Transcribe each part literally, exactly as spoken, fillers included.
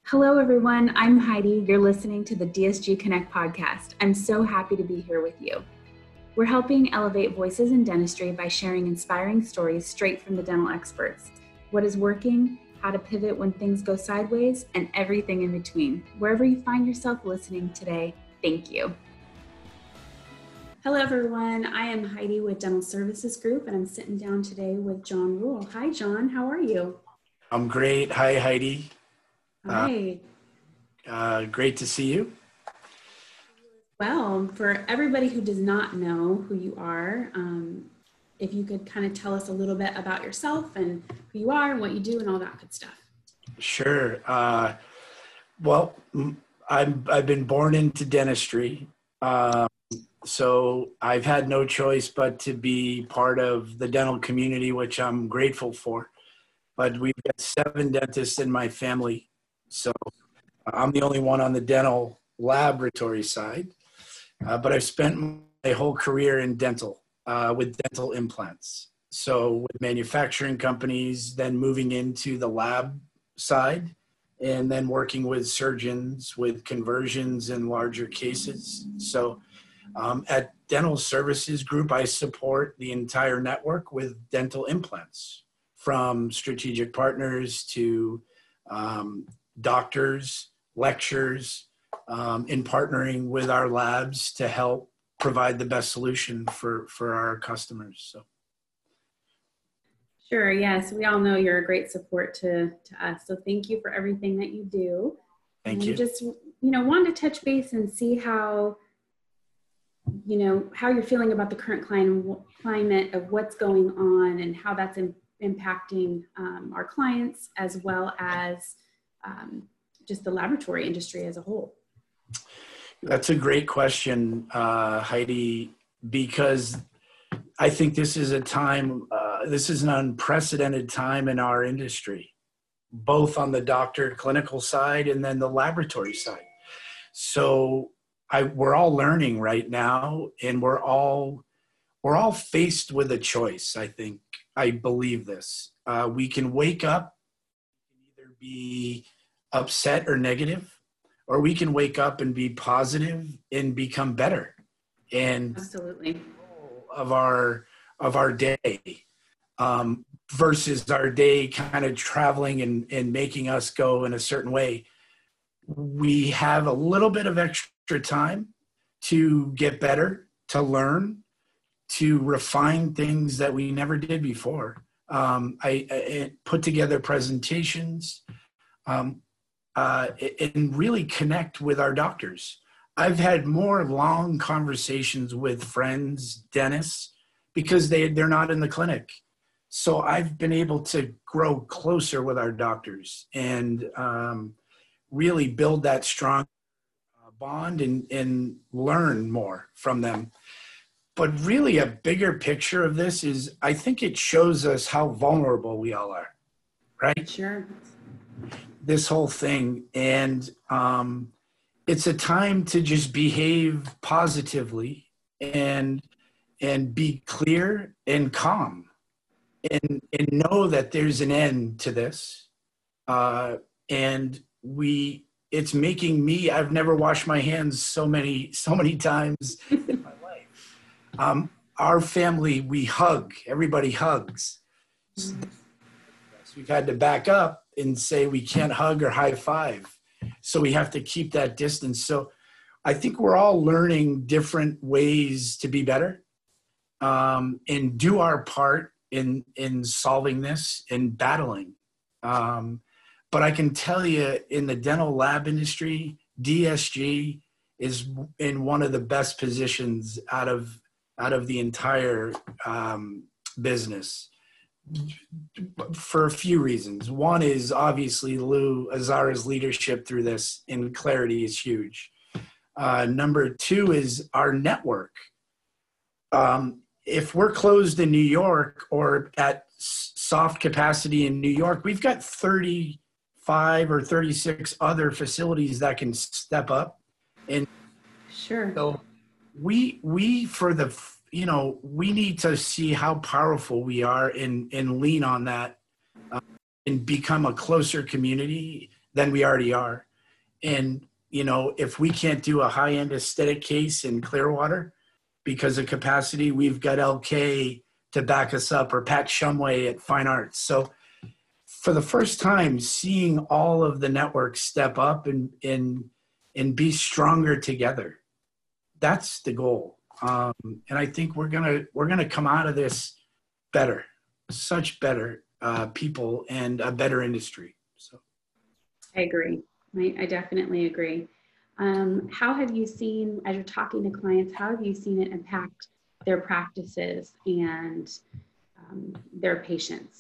Hello, everyone. I'm Heidi. You're listening to the D S G Connect podcast. I'm so happy to be here with you. We're helping elevate voices in dentistry by sharing inspiring stories straight from the dental experts. What is working, how to pivot when things go sideways, and everything in between. Wherever you find yourself listening today, thank you. Hello, everyone. I am Heidi with Dental Services Group, and I'm sitting down today with John Rule. Hi, John. How are you? I'm great. Hi, Heidi. Hi. Uh, uh, great to see you. Well, for everybody who does not know who you are, um, if you could kind of tell us a little bit about yourself and who you are and what you do and all that good stuff. Sure. Uh, well, I'm, I've been born into dentistry. Um, so I've had no choice but to be part of the dental community, which I'm grateful for. But we've got seven dentists in my family. So I'm the only one on the dental laboratory side. Uh, but I've spent my whole career in dental uh, with dental implants. So with manufacturing companies, then moving into the lab side, and then working with surgeons with conversions in larger cases. So um, at Dental Services Group, I support the entire network with dental implants, from strategic partners to um, doctors, lectures, um, in partnering with our labs to help provide the best solution for, for our customers. So. Sure, yes, we all know you're a great support to, to us. So thank you for everything that you do. Thank and you. Just, you know, wanted to touch base and see how, you know, how you're feeling about the current climate of what's going on and how that's in, impacting um, our clients as well as um, just the laboratory industry as a whole. That's a great question, uh, Heidi, because I think this is a time, uh, this is an unprecedented time in our industry, both on the doctor clinical side and then the laboratory side. So I, we're all learning right now, and we're all, we're all faced with a choice, I think. I believe this. Uh, we can wake up, either be upset or negative, or we can wake up and be positive and become better. And absolutely of our of our day, um, versus our day kind of traveling and, and making us go in a certain way. We have a little bit of extra time to get better, to learn, to refine things that we never did before. Um, I, I put together presentations um, uh, and really connect with our doctors. I've had more long conversations with friends, dentists, because they, they're not in the clinic. So I've been able to grow closer with our doctors and um, really build that strong bond and, and learn more from them. But really a bigger picture of this is, I think it shows us how vulnerable we all are, right? Sure. This whole thing. And um, it's a time to just behave positively and and be clear and calm and, and know that there's an end to this. Uh, and we, it's making me, I've never washed my hands so many, so many times in my life. Um, our family, we hug, everybody hugs. Mm-hmm. We've had to back up and say we can't hug or high five. So we have to keep that distance. So I think we're all learning different ways to be better um, and do our part in, in solving this and battling. Um, but I can tell you, in the dental lab industry, D S G is in one of the best positions out of out of the entire um, business for a few reasons. One is obviously Lou Azara's leadership through this, and clarity is huge. Uh, number two is our network. Um, if we're closed in New York or at soft capacity in New York, we've got thirty-five or thirty-six other facilities that can step up. And sure. So we, we for the, you know, we need to see how powerful we are and, and lean on that uh, and become a closer community than we already are. And, you know, if we can't do a high-end aesthetic case in Clearwater because of capacity, we've got L K to back us up, or Pat Shumway at Fine Arts. So for the first time, seeing all of the networks step up and, and, and be stronger together, that's the goal. Um, and I think we're gonna we're gonna come out of this better, such better uh, people and a better industry. So, I agree. I, I definitely agree. Um, how have you seen, as you're talking to clients, how have you seen it impact their practices and um, their patients?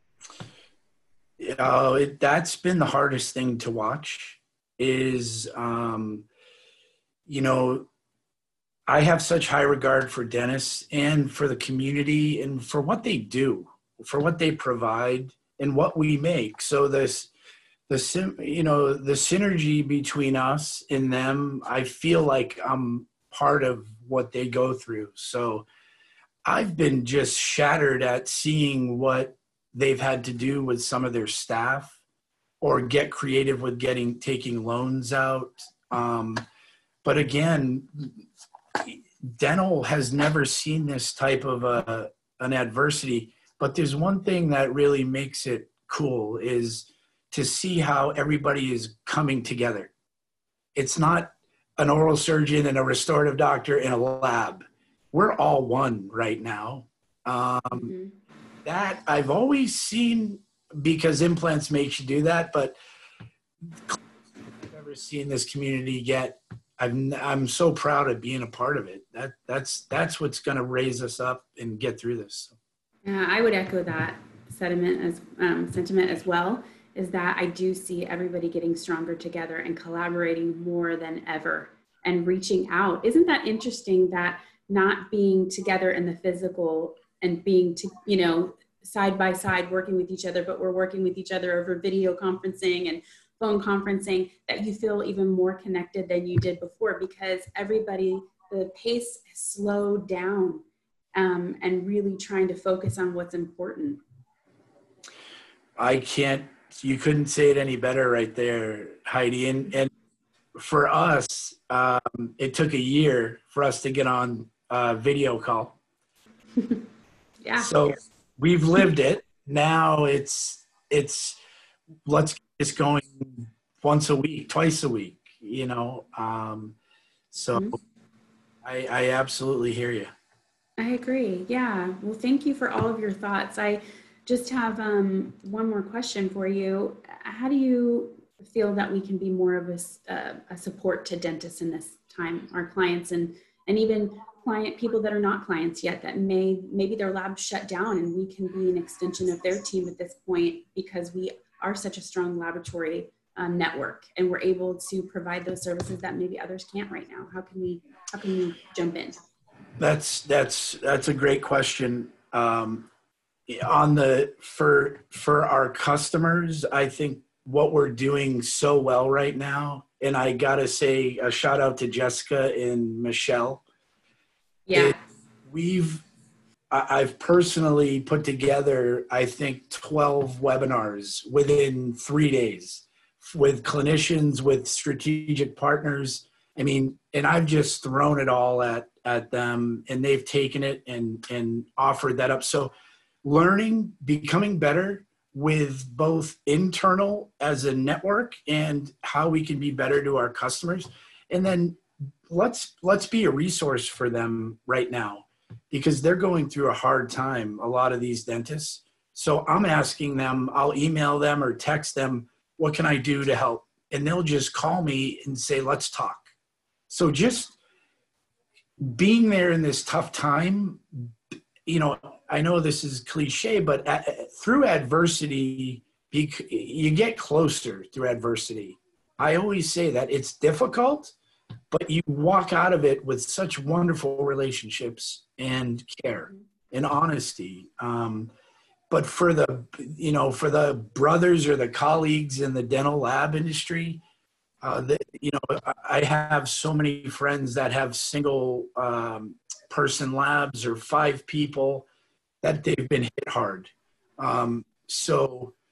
Uh, it, that's been the hardest thing to watch. Is um, you know. I have such high regard for dentists and for the community and for what they do, for what they provide and what we make. So this, the, you know, the synergy between us and them, I feel like I'm part of what they go through. So I've been just shattered at seeing what they've had to do with some of their staff, or get creative with getting, taking loans out. Um, but again, dental has never seen this type of a, an adversity, but there's one thing that really makes it cool is to see how everybody is coming together. It's not an oral surgeon and a restorative doctor in a lab. We're all one right now. Um, mm-hmm. That I've always seen, because implants makes you do that, but I've never seen this community get. I'm I'm so proud of being a part of it. That that's that's what's going to raise us up and get through this. Yeah, I would echo that sentiment as um, sentiment as well. Is that I do see everybody getting stronger together and collaborating more than ever and reaching out. Isn't that interesting that not being together in the physical and being to you know side by side working with each other, but we're working with each other over video conferencing and phone conferencing, that you feel even more connected than you did before, because everybody, the pace has slowed down um, and really trying to focus on what's important. I can't, you couldn't say it any better right there, Heidi. And, and for us, um, it took a year for us to get on a video call. Yeah. So we've lived it. Now it's, it's, let's get this going once a week, twice a week, you know? Um, so mm-hmm. I, I absolutely hear you. I agree. Yeah. Well, thank you for all of your thoughts. I just have um, one more question for you. How do you feel that we can be more of a, uh, a support to dentists in this time, our clients, and, and even client people that are not clients yet, that may, maybe their lab's shut down, and we can be an extension of their team at this point because we are such a strong laboratory um, network, and we're able to provide those services that maybe others can't right now. How can we, how can we jump in? That's, that's, that's a great question. Um, on the, for, for our customers, I think what we're doing so well right now, and I gotta say a shout out to Jessica and Michelle. Yeah. It, we've, I've personally put together, I think, twelve webinars within three days with clinicians, with strategic partners. I mean, and I've just thrown it all at, at them, and they've taken it and, and offered that up. So learning, becoming better with both internal as a network and how we can be better to our customers. And then let's, let's be a resource for them right now, because they're going through a hard time, a lot of these dentists. So I'm asking them, I'll email them or text them, what can I do to help? And they'll just call me and say, let's talk. So just being there in this tough time, you know, I know this is cliche, but at, through adversity, you get closer through adversity. I always say that it's difficult, but you walk out of it with such wonderful relationships and care and honesty. Um, but for the, you know, for the brothers or the colleagues in the dental lab industry, uh, the, you know, I have so many friends that have single um, person labs or five people that they've been hit hard. Um, so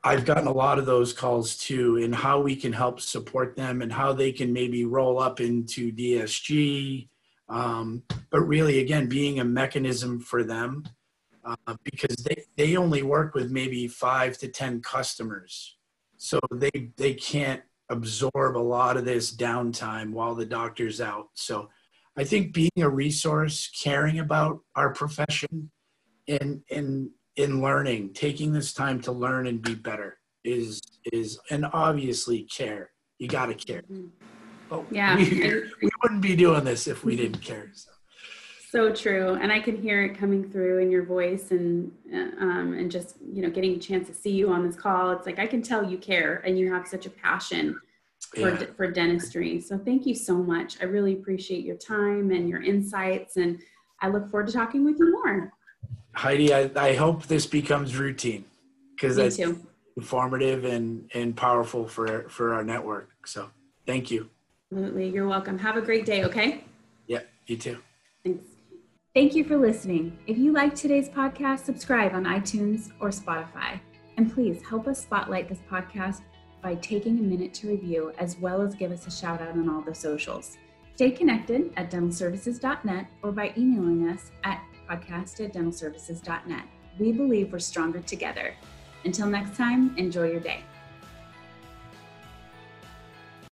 I've gotten a lot of those calls too, and how we can help support them and how they can maybe roll up into D S G. Um, but really, again, being a mechanism for them, uh, because they, they only work with maybe five to ten customers. So they, they can't absorb a lot of this downtime while the doctor's out. So I think being a resource, caring about our profession, and, and, in learning, taking this time to learn and be better is, is, and obviously care. You got to care. But yeah, we, I, we wouldn't be doing this if we didn't care. So. So true. And I can hear it coming through in your voice, and, um, and just, you know, getting a chance to see you on this call. It's like, I can tell you care and you have such a passion for, Yeah. for dentistry. So thank you so much. I really appreciate your time and your insights, and I look forward to talking with you more. Heidi, I, I hope this becomes routine, because that's too. informative and, and powerful for, for our network. So thank you. Absolutely. You're welcome. Have a great day. Okay. Yeah, you too. Thanks. Thank you for listening. If you liked today's podcast, subscribe on iTunes or Spotify. And please help us spotlight this podcast by taking a minute to review, as well as give us a shout out on all the socials. Stay connected at dental services dot net or by emailing us at podcast at dental services dot net. We believe we're stronger together. Until next time, enjoy your day.